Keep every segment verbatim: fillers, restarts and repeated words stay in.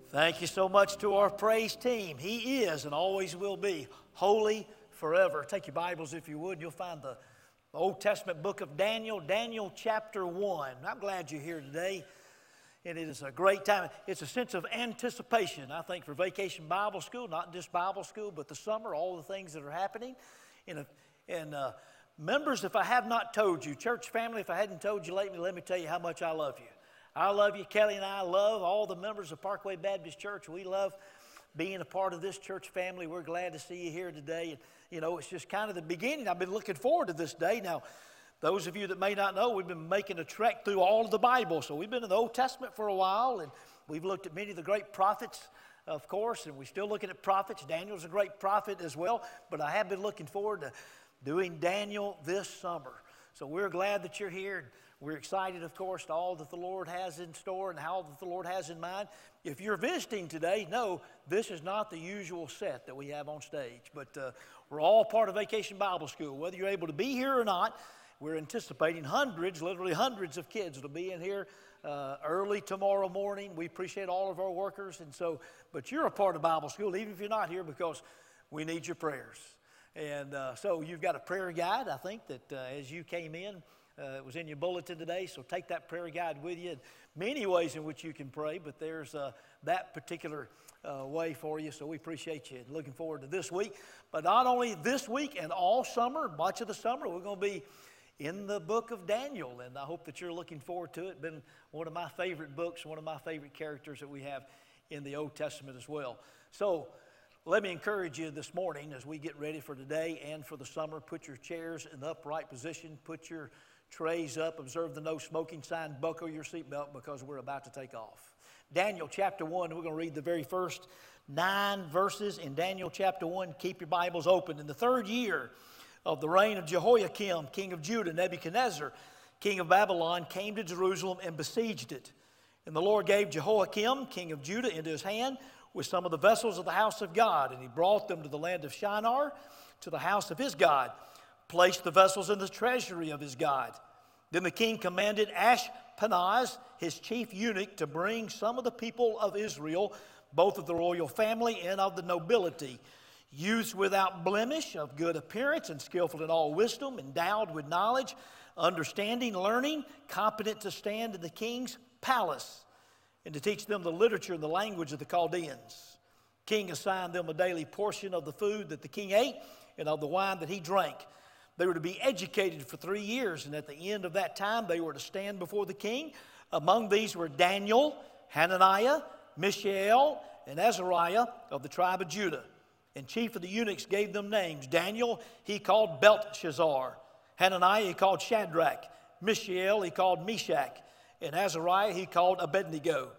Thank you so much to our praise team. He is and always will be holy forever. Take your Bibles if you would. You'll find the Old Testament book of Daniel, Daniel chapter one. I'm glad you're here today. And it is a great time. It's a sense of anticipation, I think, for Vacation Bible School, not just Bible school, but the summer, all the things that are happening. And, and uh, members, if I have not told you, church family, if I hadn't told you lately, let me tell you how much I love you. I love you. Kelly and I love all the members of Parkway Baptist Church. We love being a part of this church family. We're glad to see you here today. And, you know, it's just kind of the beginning. I've been looking forward to this day. Now, those of you that may not know, we've been making a trek through all of the Bible. So we've been in the Old Testament for a while, and we've looked at many of the great prophets, of course, and we're still looking at prophets. Daniel's a great prophet as well, but I have been looking forward to doing Daniel this summer. So we're glad that you're here. We're excited, of course, to all that the Lord has in store and how that the Lord has in mind. If you're visiting today, no, this is not the usual set that we have on stage. But uh, we're all part of Vacation Bible School. Whether you're able to be here or not, we're anticipating hundreds, literally hundreds of kids will be in here uh, early tomorrow morning. We appreciate all of our workers. and so. But you're a part of Bible School, even if you're not here, because we need your prayers. And uh, so you've got a prayer guide, I think, that uh, as you came in, Uh, it was in your bulletin today, so take that prayer guide with you. And many ways in which you can pray, but there's uh, that particular uh, way for you, so we appreciate you. Looking forward to this week. But not only this week and all summer, much of the summer, we're going to be in the book of Daniel, and I hope that you're looking forward to it. Been one of my favorite books, one of my favorite characters that we have in the Old Testament as well. So let me encourage you this morning as we get ready for today and for the summer. Put your chairs in the upright position. Put your trays up, observe the no smoking sign, buckle your seatbelt because we're about to take off. Daniel chapter one, we're going to read the very first nine verses in Daniel chapter one. Keep your Bibles open. In the third year of the reign of Jehoiakim, king of Judah, Nebuchadnezzar, king of Babylon, came to Jerusalem and besieged it. And the Lord gave Jehoiakim, king of Judah, into his hand with some of the vessels of the house of God. And he brought them to the land of Shinar, to the house of his God, placed the vessels in the treasury of his God. Then the king commanded Ashpenaz, his chief eunuch, to bring some of the people of Israel, both of the royal family and of the nobility, youths without blemish, of good appearance, and skillful in all wisdom, endowed with knowledge, understanding, learning, competent to stand in the king's palace, and to teach them the literature and the language of the Chaldeans. The king assigned them a daily portion of the food that the king ate and of the wine that he drank. They were to be educated for three years, and at the end of that time, they were to stand before the king. Among these were Daniel, Hananiah, Mishael, and Azariah of the tribe of Judah. And chief of the eunuchs gave them names. Daniel he called Belteshazzar. Hananiah he called Shadrach. Mishael he called Meshach. And Azariah he called Abednego.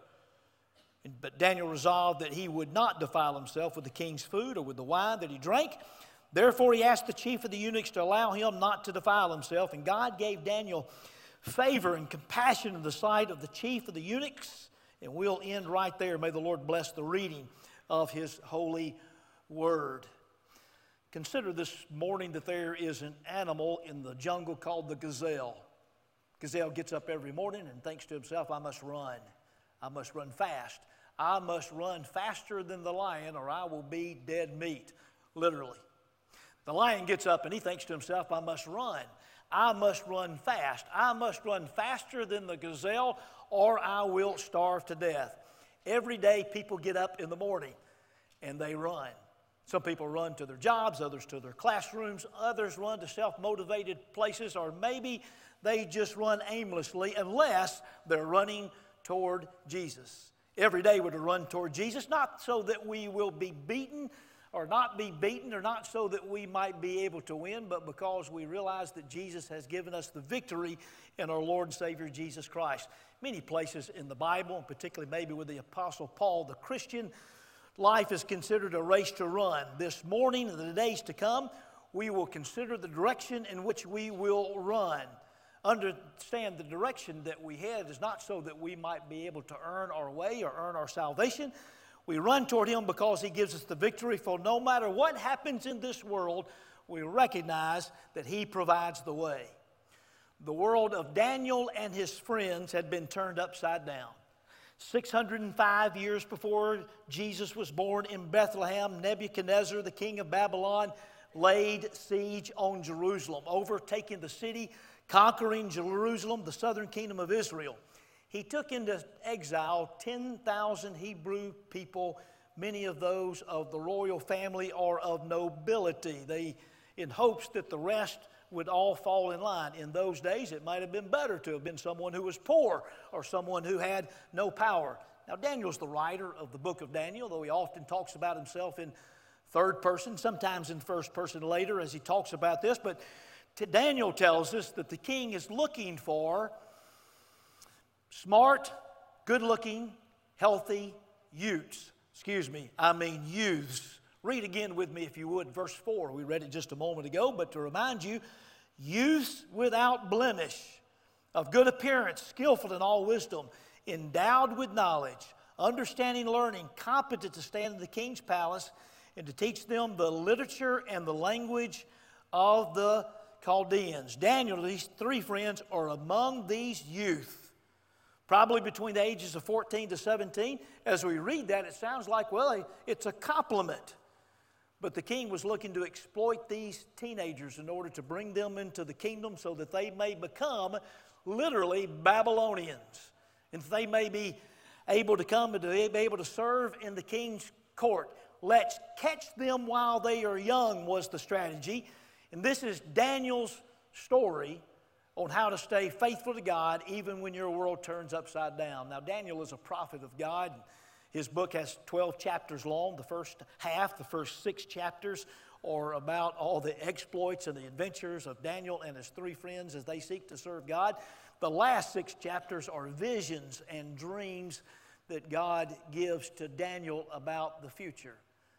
But Daniel resolved that he would not defile himself with the king's food or with the wine that he drank. Therefore, he asked the chief of the eunuchs to allow him not to defile himself. And God gave Daniel favor and compassion in the sight of the chief of the eunuchs. And we'll end right there. May the Lord bless the reading of his holy word. Consider this morning that there is an animal in the jungle called the gazelle. Gazelle gets up every morning and thinks to himself, I must run. I must run fast. I must run faster than the lion or I will be dead meat, literally. The lion gets up and he thinks to himself, I must run. I must run fast. I must run faster than the gazelle or I will starve to death. Every day people get up in the morning and they run. Some people run to their jobs, others to their classrooms, others run to self-motivated places, or maybe they just run aimlessly unless they're running toward Jesus. Every day we're to run toward Jesus, not so that we will be beaten or not be beaten, or not so that we might be able to win, but because we realize that Jesus has given us the victory in our Lord and Savior Jesus Christ. Many places in the Bible, and particularly maybe with the Apostle Paul, the Christian life is considered a race to run. This morning and the days to come, we will consider the direction in which we will run. Understand the direction that we head is not so that we might be able to earn our way or earn our salvation. We run toward him because he gives us the victory, for no matter what happens in this world, we recognize that he provides the way. The world of Daniel and his friends had been turned upside down. six hundred five years before Jesus was born in Bethlehem, Nebuchadnezzar, the king of Babylon, laid siege on Jerusalem, overtaking the city, conquering Jerusalem, the southern kingdom of Israel. He took into exile ten thousand Hebrew people, many of those of the royal family or of nobility, they, in hopes that the rest would all fall in line. In those days, it might have been better to have been someone who was poor or someone who had no power. Now, Daniel's the writer of the book of Daniel, though he often talks about himself in third person, sometimes in first person later as he talks about this. But Daniel tells us that the king is looking for smart, good-looking, healthy youths. Excuse me, I mean youths. Read again with me, if you would, verse four. We read it just a moment ago, but to remind you, youths without blemish, of good appearance, skillful in all wisdom, endowed with knowledge, understanding, learning, competent to stand in the king's palace, and to teach them the literature and the language of the Chaldeans. Daniel, these three friends, are among these youth, probably between the ages of fourteen to seventeen. As we read that, it sounds like, well, it's a compliment. But the king was looking to exploit these teenagers in order to bring them into the kingdom so that they may become literally Babylonians. And they may be able to come and to be able to serve in the king's court. Let's catch them while they are young was the strategy. And this is Daniel's story on how to stay faithful to God even when your world turns upside down. Now, Daniel is a prophet of God. His book has twelve chapters long. The first half, the first six chapters, are about all the exploits and the adventures of Daniel and his three friends as they seek to serve God. The last six chapters are visions and dreams that God gives to Daniel about the future.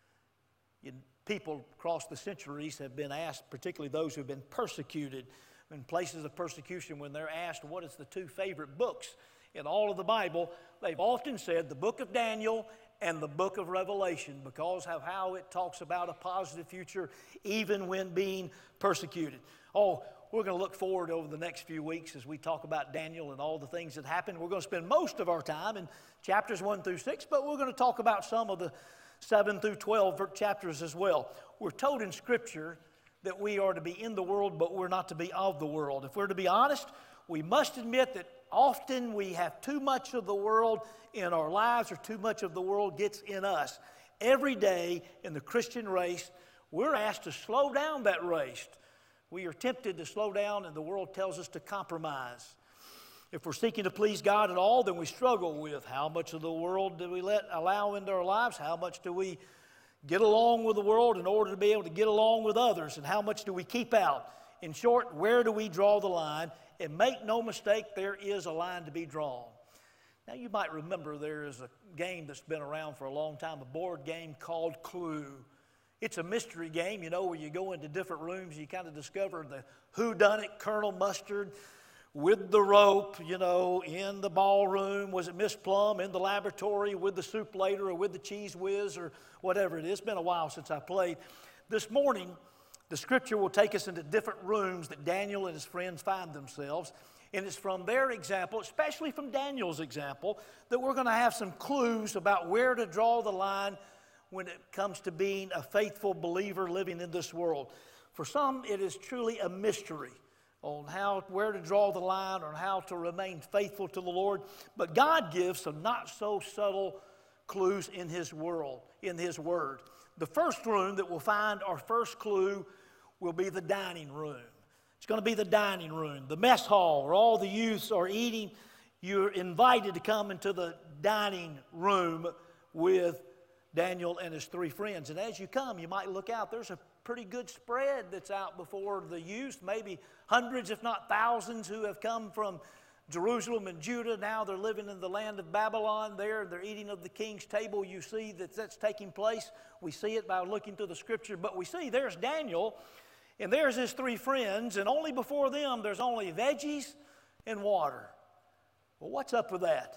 People across the centuries have been asked, particularly those who have been persecuted in places of persecution, when they're asked what is the two favorite books in all of the Bible, they've often said the book of Daniel and the book of Revelation because of how it talks about a positive future even when being persecuted. Oh, we're going to look forward over the next few weeks as we talk about Daniel and all the things that happened. We're going to spend most of our time in chapters one through six, but we're going to talk about some of the seven through twelve chapters as well. We're told in Scripture that we are to be in the world, but we're not to be of the world. If we're to be honest, we must admit that often we have too much of the world in our lives, or too much of the world gets in us. Every day in the Christian race, we're asked to slow down that race. We are tempted to slow down, and the world tells us to compromise. If we're seeking to please God at all, then we struggle with how much of the world do we let allow into our lives? How much do we get along with the world in order to be able to get along with others? And how much do we keep out? In short, where do we draw the line? And make no mistake, there is a line to be drawn. Now, you might remember there is a game that's been around for a long time, a board game called Clue. It's a mystery game, you know, where you go into different rooms, you kind of discover the whodunit, Colonel Mustard, with the rope, you know, in the ballroom. Was it Miss Plum in the laboratory with the soup later or with the cheese whiz or whatever it is? It's been a while since I played. This morning, the Scripture will take us into different rooms that Daniel and his friends find themselves. And it's from their example, especially from Daniel's example, that we're going to have some clues about where to draw the line when it comes to being a faithful believer living in this world. For some, it is truly a mystery on how, where to draw the line or how to remain faithful to the Lord. But God gives some not so subtle clues in His world, in His Word. The first room that we'll find our first clue will be the dining room. It's going to be the dining room, the mess hall where all the youths are eating. You're invited to come into the dining room with Daniel and his three friends. And as you come, you might look out. There's a pretty good spread that's out before the youth, maybe hundreds, if not thousands, who have come from Jerusalem and Judah. Now they're living in the land of Babylon there. They're eating of the king's table. You see that that's taking place. We see it by looking through the Scripture. But we see there's Daniel, and there's his three friends, and only before them there's only veggies and water. Well, what's up with that?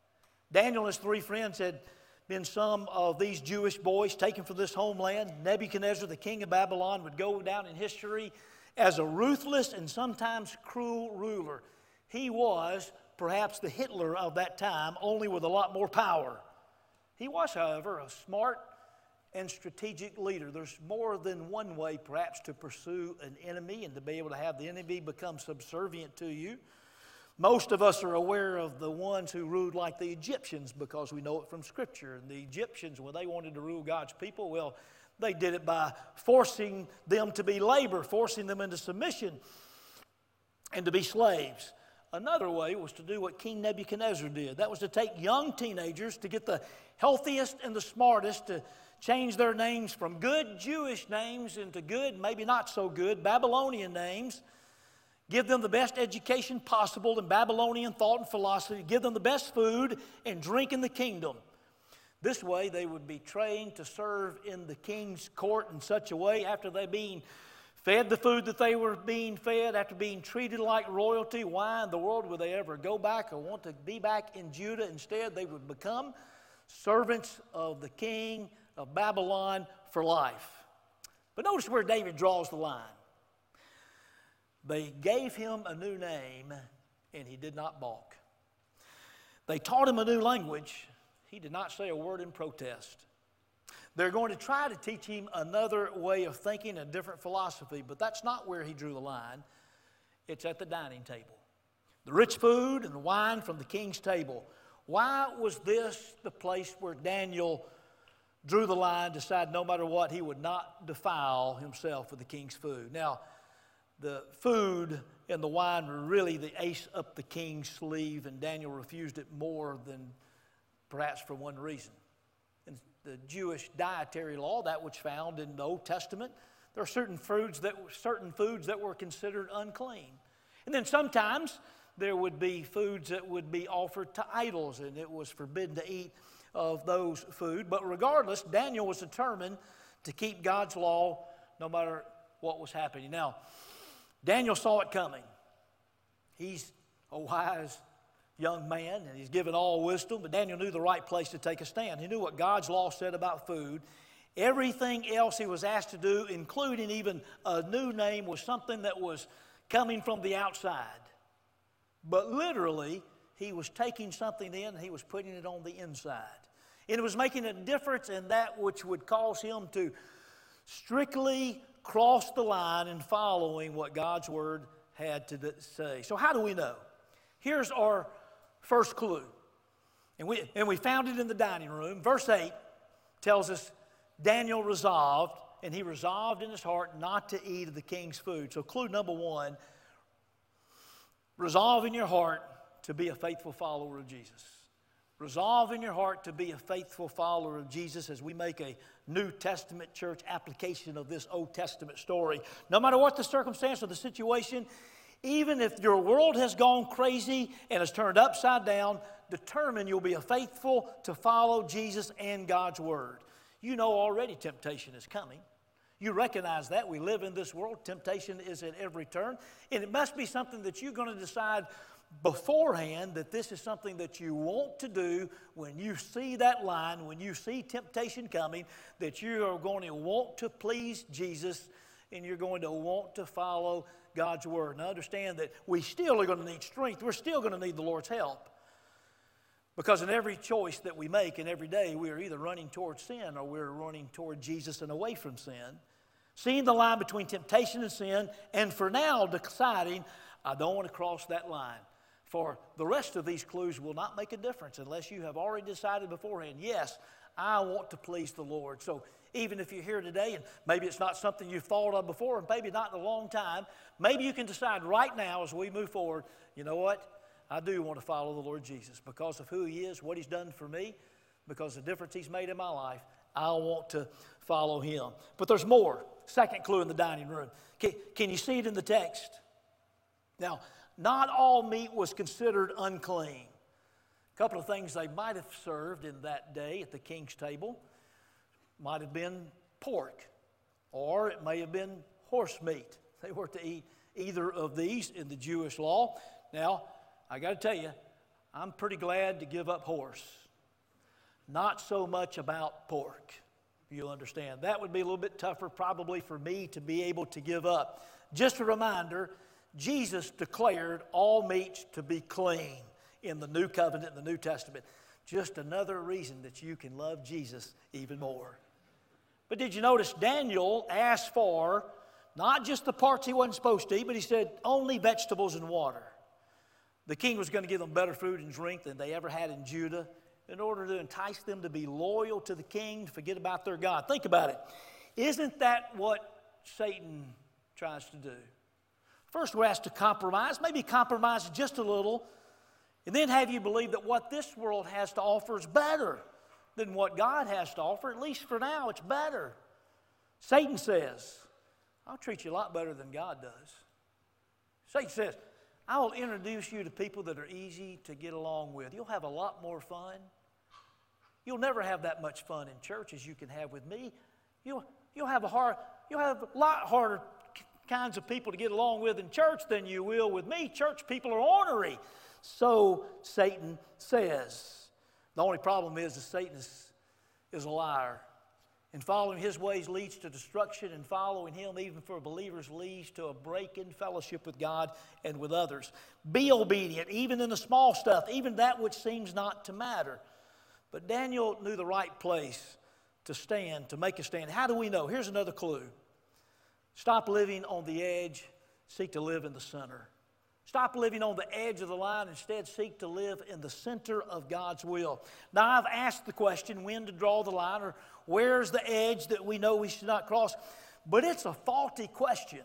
Daniel and his three friends had been some of these Jewish boys taken from this homeland. Nebuchadnezzar, the king of Babylon, would go down in history as a ruthless and sometimes cruel ruler. He was perhaps the Hitler of that time, only with a lot more power. He was, however, a smart and strategic leader. There's more than one way, perhaps, to pursue an enemy and to be able to have the enemy become subservient to you. Most of us are aware of the ones who ruled like the Egyptians because we know it from Scripture. And the Egyptians, when they wanted to rule God's people, well, they did it by forcing them to be labor, forcing them into submission and to be slaves. Another way was to do what King Nebuchadnezzar did. That was to take young teenagers, to get the healthiest and the smartest, to change their names from good Jewish names into good, maybe not so good, Babylonian names. Give them the best education possible in Babylonian thought and philosophy. Give them the best food and drink in the kingdom. This way they would be trained to serve in the king's court in such a way, after they being fed the food that they were being fed, after being treated like royalty, why in the world would they ever go back or want to be back in Judah? Instead, they would become servants of the king of Babylon for life. But notice where David draws the line. They gave him a new name, and he did not balk. They taught him a new language. He did not say a word in protest. They're going to try to teach him another way of thinking, a different philosophy, but that's not where he drew the line. It's at the dining table. The rich food and the wine from the king's table. Why was this the place where Daniel drew the line, decided no matter what, he would not defile himself with the king's food? Now, the food and the wine were really the ace up the king's sleeve, and Daniel refused it more than perhaps for one reason. In the Jewish dietary law, that which found in the Old Testament, there are certain foods that certain foods that were considered unclean. And then sometimes there would be foods that would be offered to idols, and it was forbidden to eat of those food. But regardless, Daniel was determined to keep God's law no matter what was happening. Now, Daniel saw it coming. He's a wise young man, and he's given all wisdom, but Daniel knew the right place to take a stand. He knew what God's law said about food. Everything else he was asked to do, including even a new name, was something that was coming from the outside. But literally, he was taking something in and he was putting it on the inside. And it was making a difference in that which would cause him to strictly cross the line in following what God's word had to say. So how do we know? Here's our first clue. And we, and we found it in the dining room. Verse eight tells us Daniel resolved, and he resolved in his heart not to eat of the king's food. So clue number one, resolve in your heart to be a faithful follower of Jesus. Resolve in your heart to be a faithful follower of Jesus as we make a New Testament church application of this Old Testament story. No matter what the circumstance or the situation, even if your world has gone crazy and has turned upside down, determine you'll be a faithful to follow Jesus and God's word. You know already temptation is coming. You recognize that. We live in this world. Temptation is at every turn. And it must be something that you're going to decide beforehand that this is something that you want to do when you see that line, when you see temptation coming, that you are going to want to please Jesus and you're going to want to follow God's word. Now understand that we still are going to need strength. We're still going to need the Lord's help. Because in every choice that we make and every day, we are either running towards sin or we're running toward Jesus and away from sin. Seeing the line between temptation and sin, and for now deciding, I don't want to cross that line. For the rest of these clues will not make a difference unless you have already decided beforehand, yes, I want to please the Lord. So even if you're here today and maybe it's not something you've thought of before and maybe not in a long time, maybe you can decide right now as we move forward, you know what? I do want to follow the Lord Jesus because of who he is, what he's done for me, because of the difference he's made in my life. I want to follow him. But there's more. Second clue in the dining room. Can, can you see it in the text? Now, not all meat was considered unclean. A couple of things they might have served in that day at the king's table might have been pork, or it may have been horse meat. They were to eat either of these in the Jewish law. Now, I got to tell you, I'm pretty glad to give up horse. Not so much about pork, you'll understand. That would be a little bit tougher probably for me to be able to give up. Just a reminder, Jesus declared all meats to be clean. in the New Covenant, in the New Testament. Just another reason that you can love Jesus even more. But did you notice Daniel asked for not just the parts he wasn't supposed to eat, but he said only vegetables and water. The king was going to give them better food and drink than they ever had in Judah in order to entice them to be loyal to the king, to forget about their God. Think about it. Isn't that what Satan tries to do? First, we're asked to compromise, maybe compromise just a little, and then have you believe that what this world has to offer is better than what God has to offer. At least for now, it's better. Satan says, I'll treat you a lot better than God does. Satan says, I will introduce you to people that are easy to get along with. You'll have a lot more fun. You'll never have that much fun in church as you can have with me. You'll, you'll, have, a hard, you'll have a lot harder kinds of people to get along with in church than you will with me. Church people are ornery. So Satan says. The only problem is that Satan is, is a liar. And following his ways leads to destruction, and following him, even for believers, leads to a break in fellowship with God and with others. Be obedient, even in the small stuff, even that which seems not to matter. But Daniel knew the right place to stand, to make a stand. How do we know? Here's another clue. Stop living on the edge, seek to live in the center. Stop living on the edge of the line. Instead, seek to live in the center of God's will. Now, I've asked the question when to draw the line, or where's the edge that we know we should not cross? But it's a faulty question.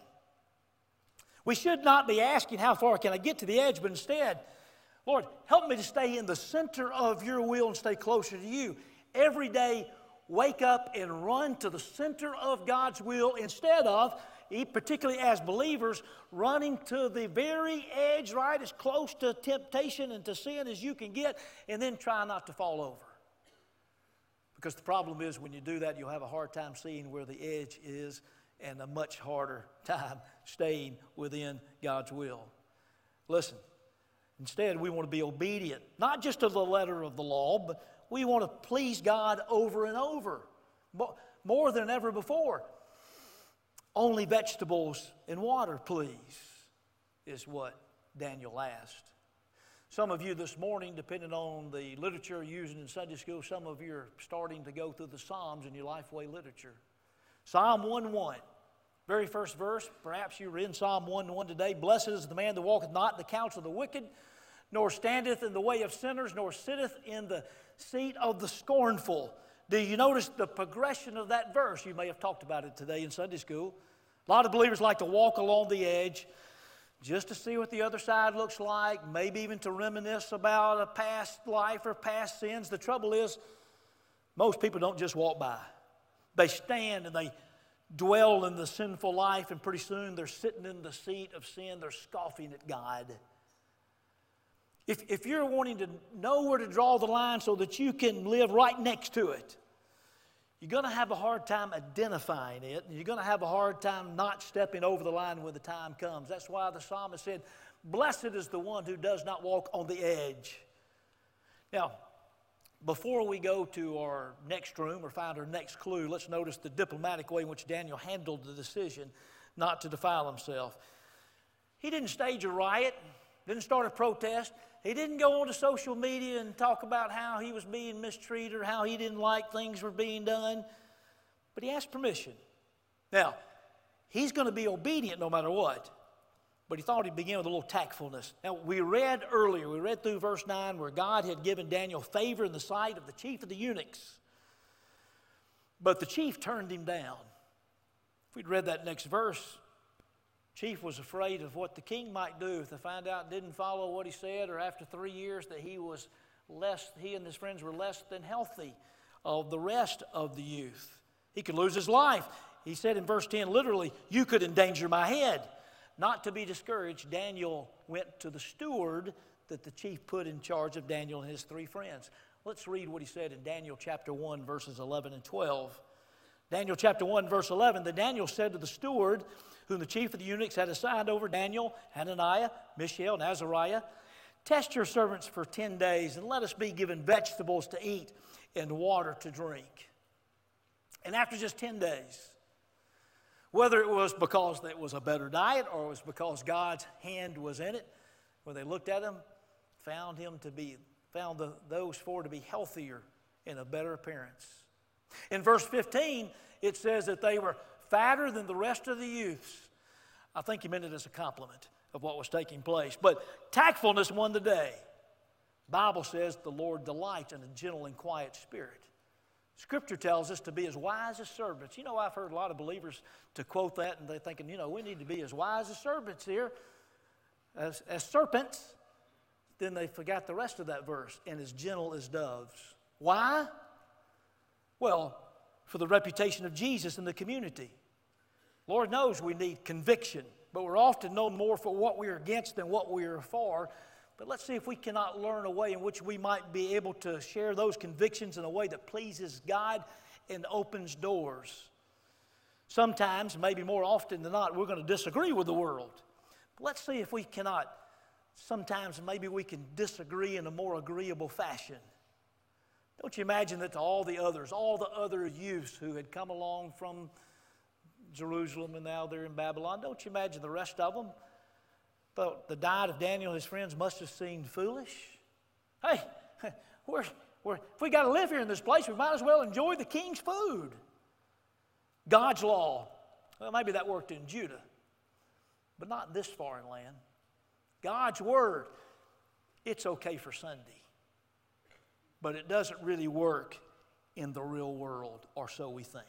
We should not be asking how far can I get to the edge, but instead, Lord, help me to stay in the center of your will and stay closer to you. Every day, wake up and run to the center of God's will instead of, particularly as believers, running to the very edge, right, as close to temptation and to sin as you can get, and then try not to fall over. Because the problem is when you do that, you'll have a hard time seeing where the edge is and a much harder time staying within God's will. Listen, instead we want to be obedient, not just to the letter of the law, but we want to please God over and over, more than ever before. Only vegetables and water, please, is what Daniel asked. Some of you this morning, depending on the literature used in Sunday school, some of you are starting to go through the Psalms in your Lifeway literature. Psalm one one, very first verse, perhaps you were in Psalm one one today. Blessed is the man that walketh not in the counsel of the wicked, nor standeth in the way of sinners, nor sitteth in the seat of the scornful. Do you notice the progression of that verse? You may have talked about it today in Sunday school. A lot of believers like to walk along the edge just to see what the other side looks like, maybe even to reminisce about a past life or past sins. The trouble is, most people don't just walk by. They stand and they dwell in the sinful life, and pretty soon they're sitting in the seat of sin. They're scoffing at God. If, if you're wanting to know where to draw the line so that you can live right next to it, you're going to have a hard time identifying it, and you're going to have a hard time not stepping over the line when the time comes. That's why the psalmist said, blessed is the one who does not walk on the edge. Now, before we go to our next room or find our next clue, let's notice the diplomatic way in which Daniel handled the decision not to defile himself. He didn't stage a riot, didn't start a protest. He didn't go onto social media and talk about how he was being mistreated or how he didn't like things were being done. But he asked permission. Now, he's going to be obedient no matter what. But he thought he'd begin with a little tactfulness. Now, we read earlier, we read through verse nine where God had given Daniel favor in the sight of the chief of the eunuchs. But the chief turned him down. If we'd read that next verse, chief was afraid of what the king might do if they found out didn't follow what he said, or after three years that he was less, he and his friends were less than healthy of the rest of the youth. He could lose his life. He said in verse ten, literally, you could endanger my head. Not to be discouraged, Daniel went to the steward that the chief put in charge of Daniel and his three friends. Let's read what he said in Daniel chapter one, verses eleven and twelve. Daniel chapter one, verse eleven, then Daniel said to the steward, whom the chief of the eunuchs had assigned over Daniel, Hananiah, Mishael, and Azariah, test your servants for ten days, and let us be given vegetables to eat and water to drink. And after just ten days, whether it was because it was a better diet or it was because God's hand was in it, when they looked at him, found him to be, found the, those four to be healthier and of better appearance. In verse fifteen, it says that they were fatter than the rest of the youths. I think he meant it as a compliment of what was taking place. But tactfulness won the day. The Bible says the Lord delights in a gentle and quiet spirit. Scripture tells us to be as wise as serpents. You know, I've heard a lot of believers to quote that, and they're thinking, you know, we need to be as wise as serpents here, as, as serpents. Then they forgot the rest of that verse, and as gentle as doves. Why? Well, for the reputation of Jesus in the community. Lord knows we need conviction, but we're often known more for what we're against than what we're for. But let's see if we cannot learn a way in which we might be able to share those convictions in a way that pleases God and opens doors. Sometimes, maybe more often than not, we're going to disagree with the world. But let's see if we cannot, sometimes maybe we can disagree in a more agreeable fashion. Don't you imagine that to all the others, all the other youths who had come along from Jerusalem and now they're in Babylon, don't you imagine the rest of them thought the diet of Daniel and his friends must have seemed foolish? Hey, we're, we're, if we got to live here in this place, we might as well enjoy the king's food. God's law, well, maybe that worked in Judah, but not in this foreign land. God's word, it's okay for Sunday, but it doesn't really work in the real world, or so we think.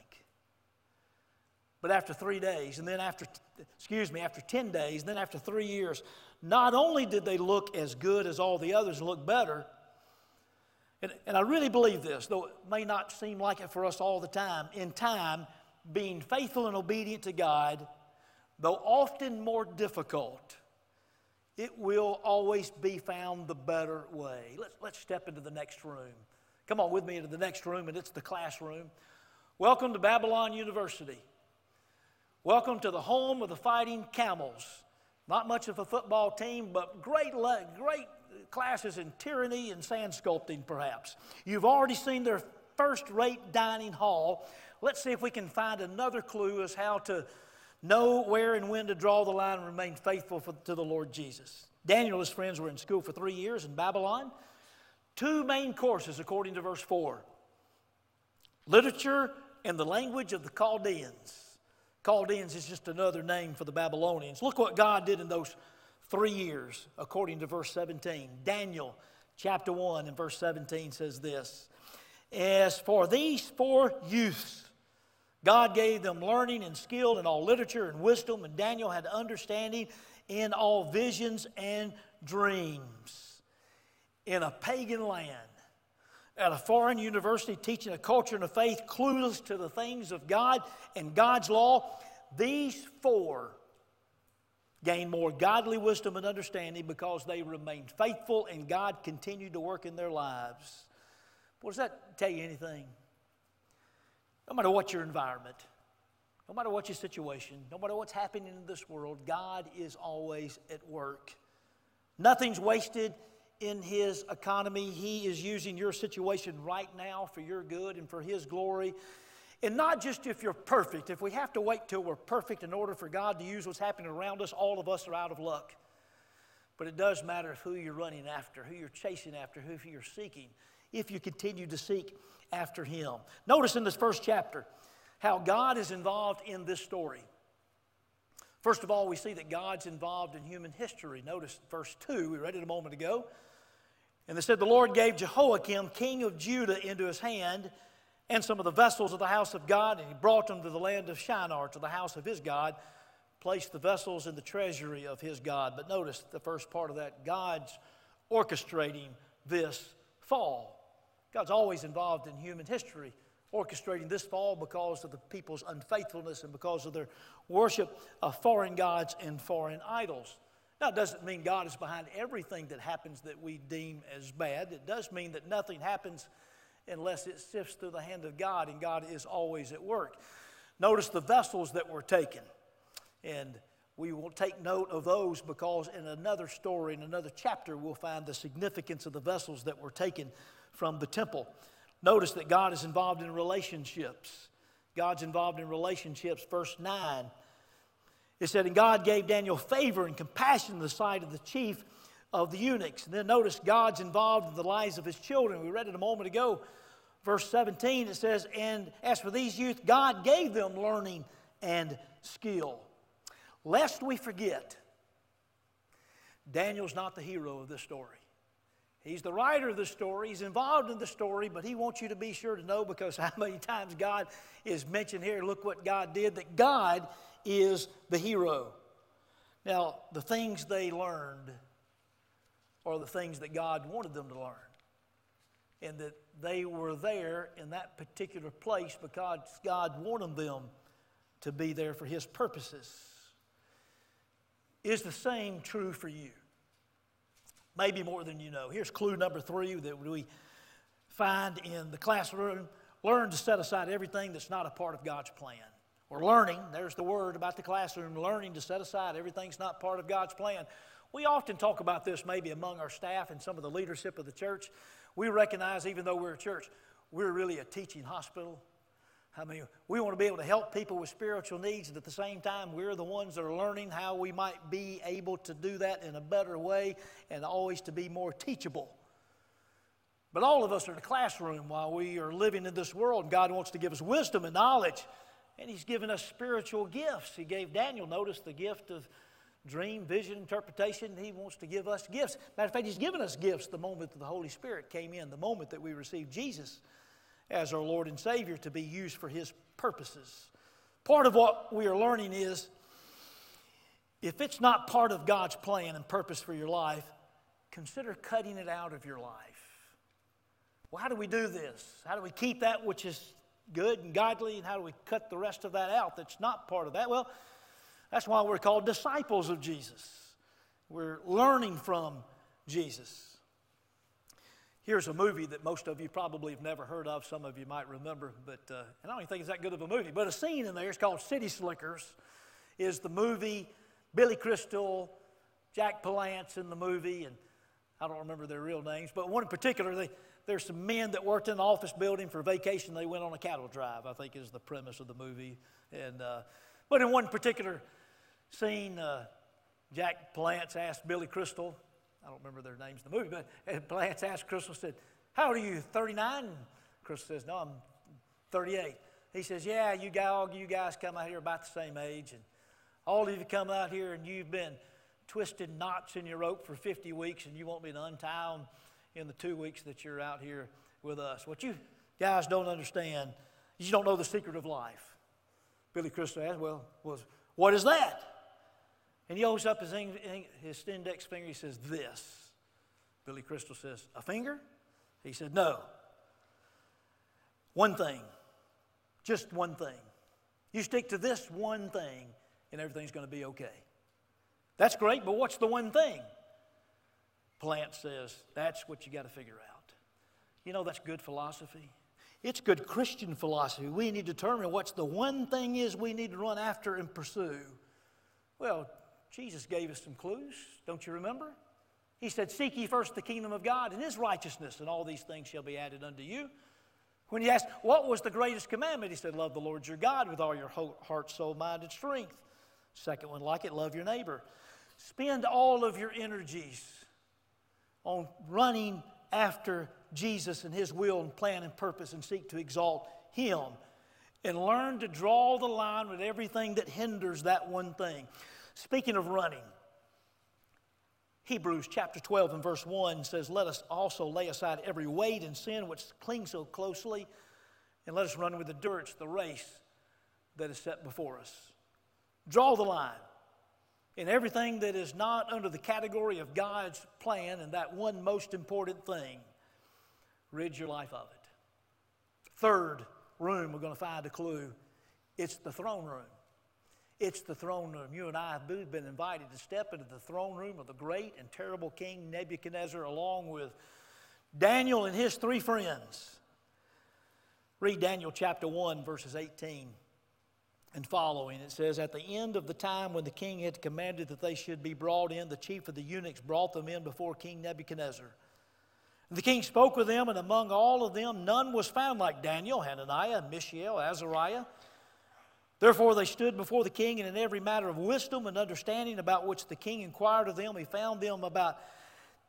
But after three days, and then after, excuse me, after ten days, and then after three years, not only did they look as good as all the others and look better, and, and I really believe this, though it may not seem like it for us all the time, in time, being faithful and obedient to God, though often more difficult, it will always be found the better way. Let's, let's step into the next room. Come on with me into the next room, and it's the classroom. Welcome to Babylon University. Welcome to the home of the Fighting Camels. Not much of a football team, but great, great classes in tyranny and sand sculpting, perhaps. You've already seen their first-rate dining hall. Let's see if we can find another clue as how to know where and when to draw the line and remain faithful for, to the Lord Jesus. Daniel and his friends were in school for three years in Babylon. Two main courses, according to verse four. Literature and the language of the Chaldeans. Chaldeans is just another name for the Babylonians. Look what God did in those three years, according to verse seventeen. Daniel chapter one and verse seventeen says this. As for these four youths, God gave them learning and skill in all literature and wisdom, and Daniel had understanding in all visions and dreams. In a pagan land, at a foreign university teaching a culture and a faith clueless to the things of God and God's law, these four gained more godly wisdom and understanding because they remained faithful and God continued to work in their lives. Well, does that tell you anything? No matter what your environment, no matter what your situation, no matter what's happening in this world, God is always at work. Nothing's wasted in His economy. He is using your situation right now for your good and for His glory. And not just if you're perfect. If we have to wait till we're perfect in order for God to use what's happening around us, all of us are out of luck. But it does matter who you're running after, who you're chasing after, who you're seeking, if you continue to seek after Him. Notice in this first chapter how God is involved in this story. First of all, we see that God's involved in human history. Notice verse two, we read it a moment ago. And they said, the Lord gave Jehoiakim, king of Judah, into his hand, and some of the vessels of the house of God, and he brought them to the land of Shinar, to the house of his God, placed the vessels in the treasury of his God. But notice the first part of that, God's orchestrating this fall. God's always involved in human history, orchestrating this fall because of the people's unfaithfulness and because of their worship of foreign gods and foreign idols. Now, it doesn't mean God is behind everything that happens that we deem as bad. It does mean that nothing happens unless it sifts through the hand of God, and God is always at work. Notice the vessels that were taken, and we will take note of those because in another story, in another chapter, we'll find the significance of the vessels that were taken from the temple. Notice that God is involved in relationships. God's involved in relationships. Verse nine, it said, and God gave Daniel favor and compassion in the sight of the chief of the eunuchs. And then notice God's involved in the lives of his children. We read it a moment ago. Verse seventeen, it says, and as for these youth, God gave them learning and skill. Lest we forget, Daniel's not the hero of this story. He's the writer of the story. He's involved in the story, but he wants you to be sure to know, because how many times God is mentioned here. Look what God did, that God is the hero. Now, the things they learned are the things that God wanted them to learn. And that they were there in that particular place because God wanted them to be there for his purposes. Is the same true for you? Maybe more than you know. Here's clue number three that we find in the classroom. Learn to set aside everything that's not a part of God's plan. Or learning, there's the word about the classroom, learning to set aside everything that's not part of God's plan. We often talk about this maybe among our staff and some of the leadership of the church. We recognize, even though we're a church, we're really a teaching hospital. I mean, we want to be able to help people with spiritual needs, and at the same time, we're the ones that are learning how we might be able to do that in a better way and always to be more teachable. But all of us are in a classroom while we are living in this world, and God wants to give us wisdom and knowledge, and he's given us spiritual gifts. He gave Daniel, notice, the gift of dream, vision, interpretation. He wants to give us gifts. Matter of fact, he's given us gifts the moment that the Holy Spirit came in, the moment that we received Jesus as our Lord and Savior to be used for his purposes. Part of what we are learning is, if it's not part of God's plan and purpose for your life, consider cutting it out of your life. Well, how do we do this? How do we keep that which is good and godly, and how do we cut the rest of that out that's not part of that? Well, that's why we're called disciples of Jesus. We're learning from Jesus. Here's a movie that most of you probably have never heard of. Some of you might remember, but uh, and I don't even think it's that good of a movie. But a scene in there, it's called City Slickers, is the movie. Billy Crystal, Jack Palance in the movie, and I don't remember their real names, but one in particular, they, there's some men that worked in the office building for vacation. They went on a cattle drive, I think is the premise of the movie. And uh, but in one particular scene, uh, Jack Palance asked Billy Crystal, I don't remember their names in the movie, but and Palance asked Crystal, said, how old are you, thirty-nine? Crystal says, no, I'm thirty-eight. He says, yeah, you guys, all you guys come out here about the same age, and all of you come out here and you've been twisting knots in your rope for fifty weeks, and you want me to untie them in the two weeks that you're out here with us. What you guys don't understand is you don't know the secret of life. Billy Crystal asked, well, was, what is that? And he holds up his, his index finger. He says, this. Billy Crystal says, a finger? He said, no. One thing. Just one thing. You stick to this one thing, and everything's going to be okay. That's great, but what's the one thing? Palance says, that's what you got to figure out. You know, that's good philosophy. It's good Christian philosophy. We need to determine what's the one thing is we need to run after and pursue. Well, Jesus gave us some clues. Don't you remember? He said, seek ye first the kingdom of God and his righteousness, and all these things shall be added unto you. When he asked, what was the greatest commandment? He said, love the Lord your God with all your heart, soul, mind, and strength. Second one like it, love your neighbor. Spend all of your energies on running after Jesus and his will and plan and purpose, and seek to exalt him. And learn to draw the line with everything that hinders that one thing. Speaking of running, Hebrews chapter twelve and verse one says, let us also lay aside every weight and sin which clings so closely, and let us run with endurance the race that is set before us. Draw the line in everything that is not under the category of God's plan, and that one most important thing, rid your life of it. Third room, we're going to find a clue. It's the throne room. It's the throne room. You and I have been invited to step into the throne room of the great and terrible King Nebuchadnezzar, along with Daniel and his three friends. Read Daniel chapter one, verses eighteen and following. It says, at the end of the time when the king had commanded that they should be brought in, the chief of the eunuchs brought them in before King Nebuchadnezzar. And the king spoke with them, and among all of them none was found like Daniel, Hananiah, Mishael, Azariah. Therefore they stood before the king, and in every matter of wisdom and understanding about which the king inquired of them, he found them about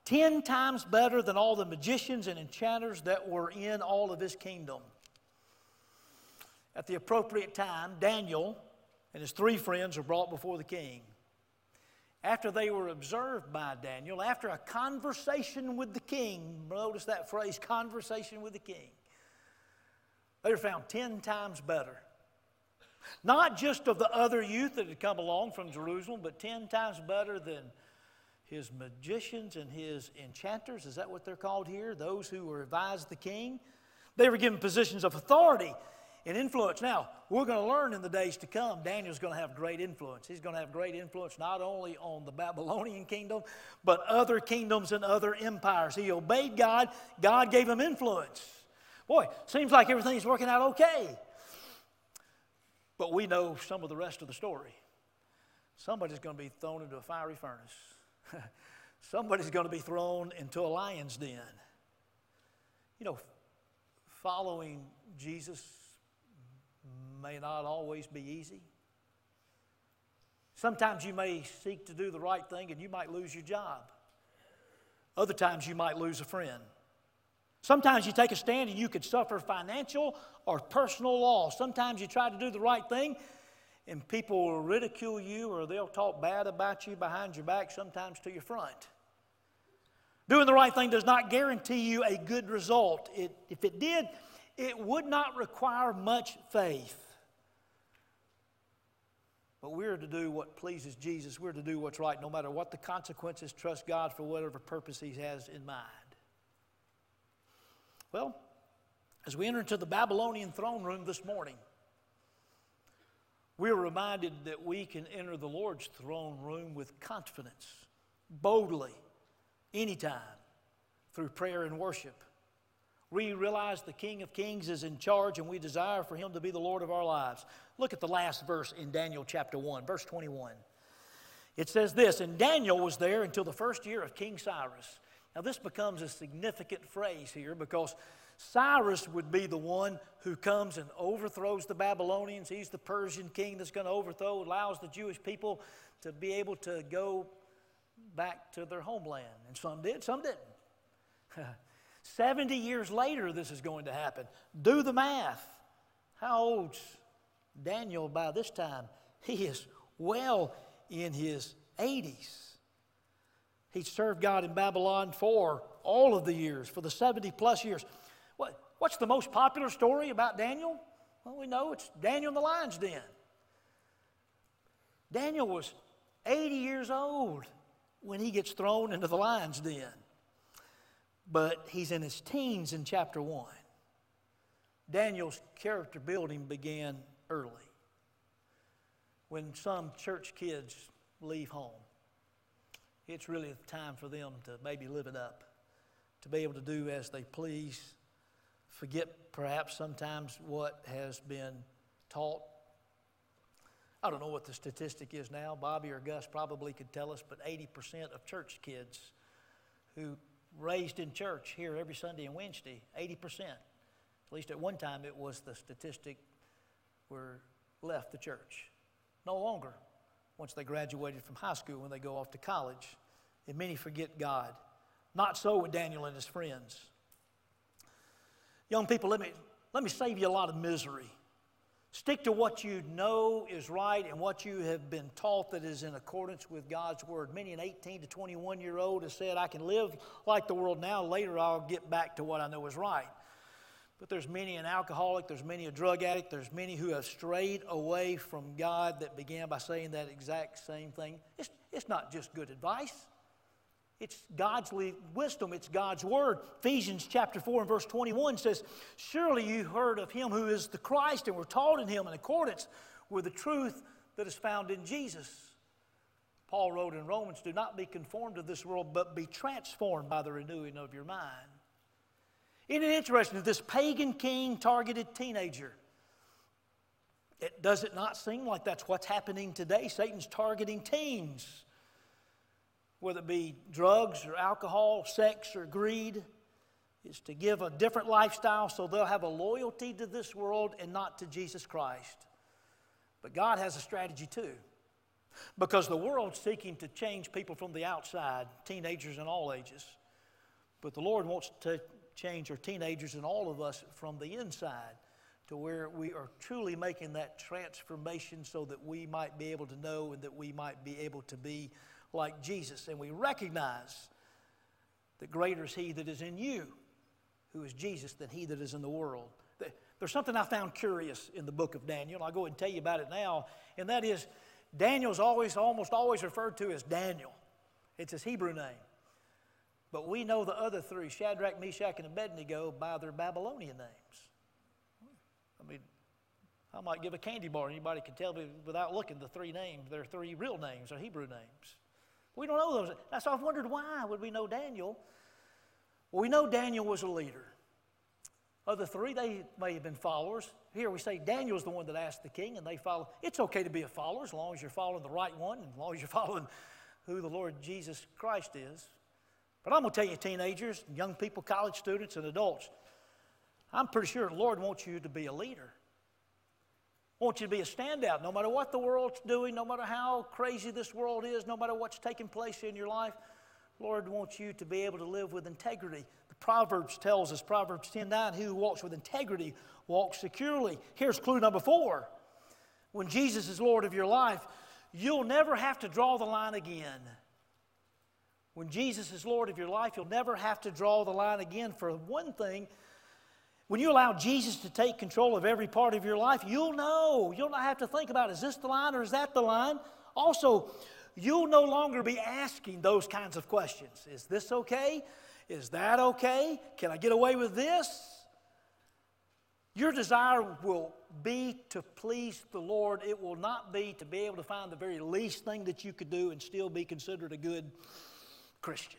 Ten times better than all the magicians and enchanters that were in all of his kingdom. At the appropriate time, Daniel and his three friends were brought before the king. After they were observed by Daniel, after a conversation with the king, notice that phrase, conversation with the king, they were found ten times better. Not just of the other youth that had come along from Jerusalem, but ten times better than his magicians and his enchanters. Is that what they're called here? Those who were advised the king. They were given positions of authority and influence. Now, we're going to learn in the days to come, Daniel's going to have great influence. He's going to have great influence not only on the Babylonian kingdom, but other kingdoms and other empires. He obeyed God. God gave him influence. Boy, seems like everything's working out okay. But we know some of the rest of the story. Somebody's going to be thrown into a fiery furnace. Somebody's going to be thrown into a lion's den. You know, following Jesus may not always be easy. Sometimes you may seek to do the right thing and you might lose your job. Other times you might lose a friend. Sometimes you take a stand and you could suffer financial or personal loss. Sometimes you try to do the right thing and people will ridicule you or they'll talk bad about you behind your back, sometimes to your front. Doing the right thing does not guarantee you a good result. It, if it did, it would not require much faith. But we're to do what pleases Jesus. We're to do what's right no matter what the consequences. Trust God for whatever purpose He has in mind. Well, as we enter into the Babylonian throne room this morning, we're reminded that we can enter the Lord's throne room with confidence, boldly, anytime, through prayer and worship. We realize the King of Kings is in charge and we desire for Him to be the Lord of our lives. Look at the last verse in Daniel chapter one, verse twenty-one. It says this, and Daniel was there until the first year of King Cyrus. Now this becomes a significant phrase here because Cyrus would be the one who comes and overthrows the Babylonians. He's the Persian king that's going to overthrow, allows the Jewish people to be able to go back to their homeland. And some did, some didn't. seventy years later this is going to happen. Do the math. How old's Daniel by this time? He is well in his eighties. He served God in Babylon for all of the years, for the seventy plus years. What, what's the most popular story about Daniel? Well, we know it's Daniel in the lion's den. Daniel was eighty years old when he gets thrown into the lion's den. But he's in his teens in chapter one. Daniel's character building began early, when some church kids leave home. It's really time for them to maybe live it up, to be able to do as they please, forget perhaps sometimes what has been taught. I don't know what the statistic is now. Bobby or Gus probably could tell us, but eighty percent of church kids who raised in church here every Sunday and Wednesday, eighty percent, at least at one time it was the statistic, were left the church. No longer. Once they graduated from high school, when they go off to college, and many forget God. Not so with Daniel and his friends. Young people, let me, let me save you a lot of misery. Stick to what you know is right and what you have been taught that is in accordance with God's Word. Many an eighteen to twenty-one year old has said, I can live like the world now, later I'll get back to what I know is right. But there's many an alcoholic, there's many a drug addict, there's many who have strayed away from God that began by saying that exact same thing. It's, it's not just good advice. It's God's wisdom. It's God's word. Ephesians chapter four and verse twenty-one says, surely you heard of Him who is the Christ and were taught in Him in accordance with the truth that is found in Jesus. Paul wrote in Romans, do not be conformed to this world, but be transformed by the renewing of your mind. Isn't it interesting that this pagan king targeted teenager? It, does it not seem like that's what's happening today? Satan's targeting teens, whether it be drugs or alcohol, sex or greed. It's to give a different lifestyle so they'll have a loyalty to this world and not to Jesus Christ. But God has a strategy too. Because the world's seeking to change people from the outside, teenagers in all ages. But the Lord wants to change our teenagers and all of us from the inside to where we are truly making that transformation so that we might be able to know and that we might be able to be like Jesus. And we recognize that greater is He that is in you, who is Jesus, than he that is in the world. There's something I found curious in the book of Daniel, and I'll go ahead and tell you about it now, and that is Daniel's always, almost always referred to as Daniel. It's his Hebrew name. But we know the other three, Shadrach, Meshach, and Abednego, by their Babylonian names. I mean, I might give a candy bar, and anybody can tell me without looking the three names. They're three real names, or Hebrew names. We don't know those. That's why I've wondered, why would we know Daniel? Well, we know Daniel was a leader. Of the three, they may have been followers. Here we say Daniel's the one that asked the king, and they follow. It's okay to be a follower as long as you're following the right one, and as long as you're following who the Lord Jesus Christ is. But I'm going to tell you, teenagers, young people, college students, and adults, I'm pretty sure the Lord wants you to be a leader. Wants you to be a standout, no matter what the world's doing, no matter how crazy this world is, no matter what's taking place in your life. The Lord wants you to be able to live with integrity. The Proverbs tells us, Proverbs ten nine, he who walks with integrity walks securely. Here's clue number four. When Jesus is Lord of your life, you'll never have to draw the line again. When Jesus is Lord of your life, you'll never have to draw the line again. For one thing, when you allow Jesus to take control of every part of your life, you'll know. You'll not have to think about, is this the line or is that the line? Also, you'll no longer be asking those kinds of questions. Is this okay? Is that okay? Can I get away with this? Your desire will be to please the Lord. It will not be to be able to find the very least thing that you could do and still be considered a good Christian.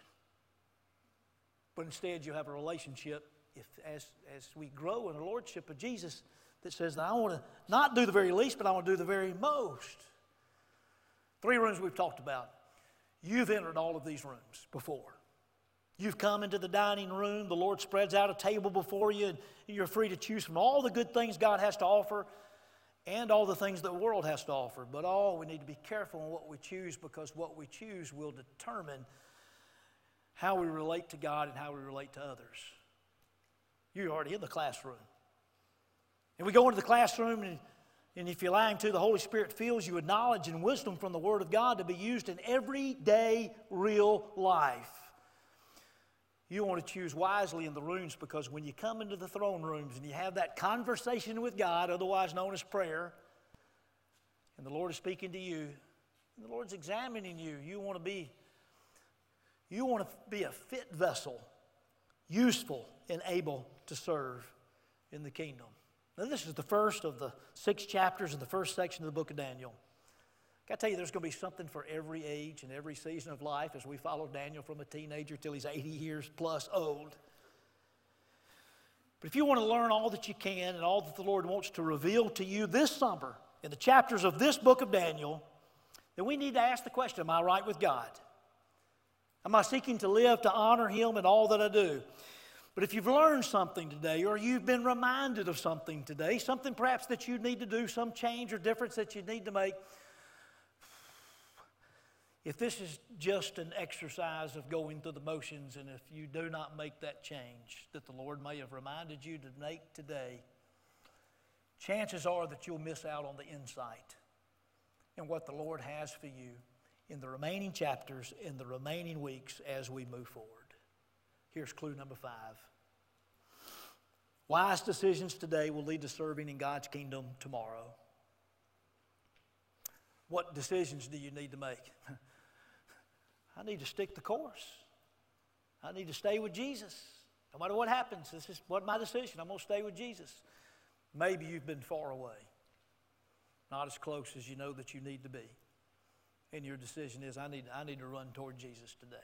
But instead, you'll have a relationship, if as, as we grow in the lordship of Jesus, that says that I want to not do the very least, but I want to do the very most. Three rooms we've talked about. You've entered all of these rooms before. You've come into the dining room. The Lord spreads out a table before you, and you're free to choose from all the good things God has to offer and all the things that the world has to offer. But all we need to be careful in what we choose, because what we choose will determine how we relate to God and how we relate to others. You're already in the classroom. And we go into the classroom, and And if you're allowing to, the Holy Spirit fills you with knowledge and wisdom from the Word of God to be used in everyday real life. You want to choose wisely in the rooms, because when you come into the throne rooms and you have that conversation with God, otherwise known as prayer, and the Lord is speaking to you, and the Lord's examining you, you want to be, you want to be a fit vessel, useful and able to serve in the kingdom. Now, this is the first of the six chapters in the first section of the book of Daniel. I got to tell you, there's going to be something for every age and every season of life as we follow Daniel from a teenager till he's eighty years plus old. But if you want to learn all that you can and all that the Lord wants to reveal to you this summer in the chapters of this book of Daniel, then we need to ask the question, am I right with God? Am I seeking to live to honor Him in all that I do? But if you've learned something today, or you've been reminded of something today, something perhaps that you need to do, some change or difference that you need to make, if this is just an exercise of going through the motions, and if you do not make that change that the Lord may have reminded you to make today, chances are that you'll miss out on the insight and what the Lord has for you in the remaining chapters, in the remaining weeks as we move forward. Here's clue number five. Wise decisions today will lead to serving in God's kingdom tomorrow. What decisions do you need to make? I need to stick the course. I need to stay with Jesus. No matter what happens, this is what my decision. I'm going to stay with Jesus. Maybe you've been far away, not as close as you know that you need to be. And your decision is, I need, I need to run toward Jesus today.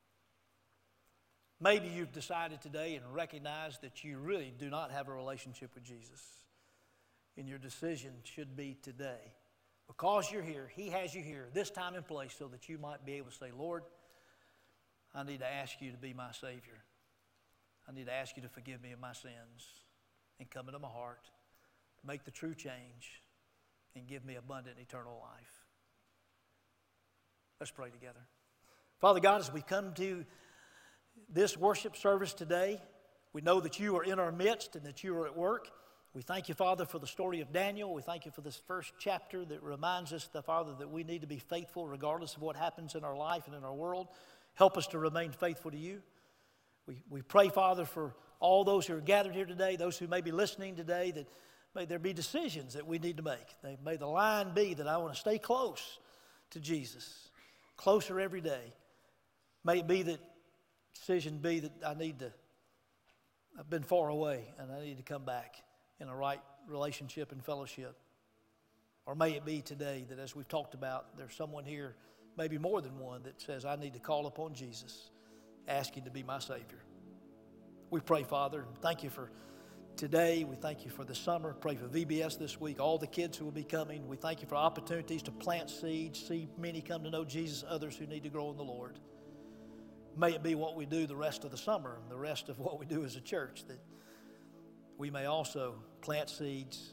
Maybe you've decided today and recognized that you really do not have a relationship with Jesus. And your decision should be today. Because you're here, He has you here, this time and place, so that you might be able to say, Lord, I need to ask you to be my Savior. I need to ask you to forgive me of my sins and come into my heart, make the true change, and give me abundant eternal life. Let's pray together. Father God, as we come to this worship service today, we know that you are in our midst and that you are at work. We thank you, Father, for the story of Daniel. We thank you for this first chapter that reminds us, the Father, that we need to be faithful regardless of what happens in our life and in our world. Help us to remain faithful to you. We, we pray, Father, for all those who are gathered here today, those who may be listening today, that may there be decisions that we need to make. May the line be that I want to stay close to Jesus, closer every day. May it be that decision be that I need to, I've been far away and I need to come back in a right relationship and fellowship. Or may it be today that, as we've talked about, there's someone here, maybe more than one, that says, I need to call upon Jesus, ask him to be my Savior. We pray, Father, and thank you for today. We thank you for the summer. Pray for V B S this week, all the kids who will be coming. We thank you for opportunities to plant seeds, see many come to know Jesus, others who need to grow in the Lord. May it be what we do the rest of the summer and the rest of what we do as a church, that we may also plant seeds,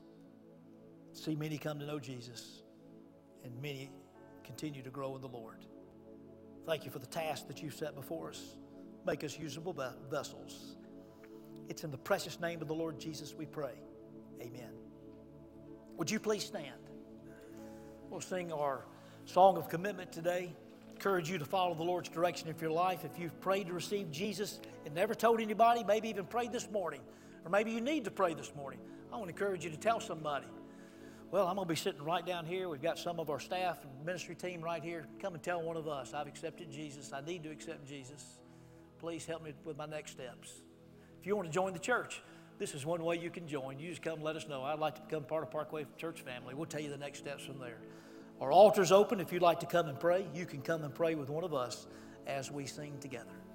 see many come to know Jesus, and many continue to grow in the Lord. Thank you for the task that you've set before us. Make us usable vessels. It's in the precious name of the Lord Jesus we pray. Amen. Would you please stand? We'll sing our song of commitment today. Encourage you to follow the Lord's direction in your life. If you've prayed to receive Jesus and never told anybody, maybe even prayed this morning, or maybe you need to pray this morning, I want to encourage you to tell somebody. Well, I'm going to be sitting right down here. We've got some of our staff and ministry team right here. Come and tell one of us, I've accepted Jesus. I need to accept Jesus. Please help me with my next steps. If you want to join the church, this is one way you can join. You just come let us know. I'd like to become part of Parkway Church family. We'll tell you the next steps from there. Our altar's open. If you'd like to come and pray, you can come and pray with one of us as we sing together.